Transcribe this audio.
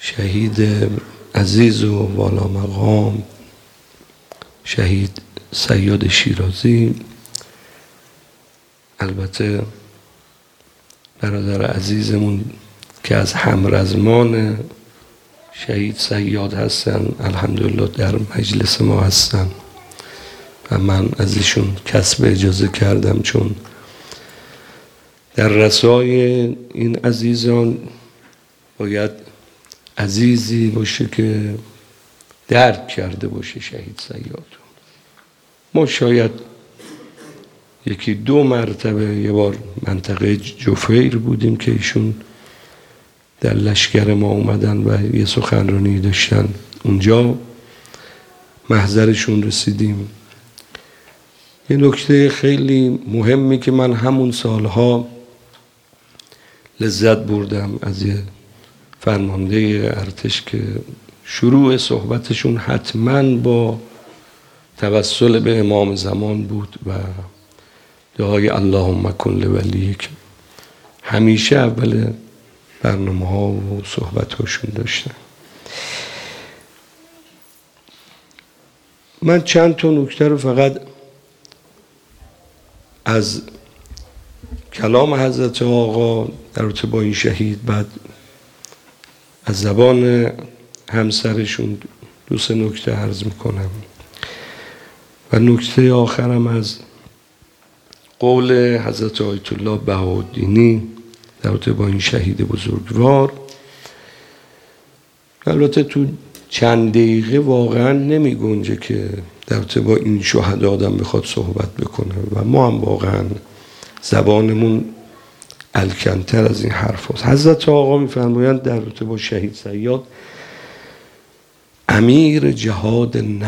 شهید عزیز و والا مقام شهید صیاد شیرازی، البته برادر عزیزمون که از همرزمان شهید صیاد هستن الحمدلله در مجلس ما هستن و من از ایشون کسب اجازه کردم، چون در رسای این عزیزان باید عزیزی باشه که درک کرده باشه شهید صیاد. ما شاید یکی دو مرتبه یه بار منطقه جفیر بودیم که ایشون در لشکر ما اومدن و یه سخنرانی داشتن، اونجا محضرشون رسیدیم. یه نکته خیلی مهمی که من همون سالها لذت بردم از یه فرمانده ارتش که شروع صحبتشون حتما با توسل به امام زمان بود و دعای اللهم کن لولیک همیشه اول برنامه ها و صحبت هاشون داشتن. من چند تا نکته رو فقط از کلام حضرت آقا در رابطه با این شهید، بعد از زبان همسرشون دو سه نکته عرض میکنم و نکته آخرم از قول حضرت آیت الله بهاءالدینی در رابطه با این شهید بزرگوار. البته تو چند دقیقه واقعا نمی گنجه که در رابطه با این شهدا آدم بخواد صحبت بکنه و ما هم واقعا زبانمون الکنتر از این حرف هست. حضرت آقا میفرمایند در رابطه با شهید صیاد امیر جهاد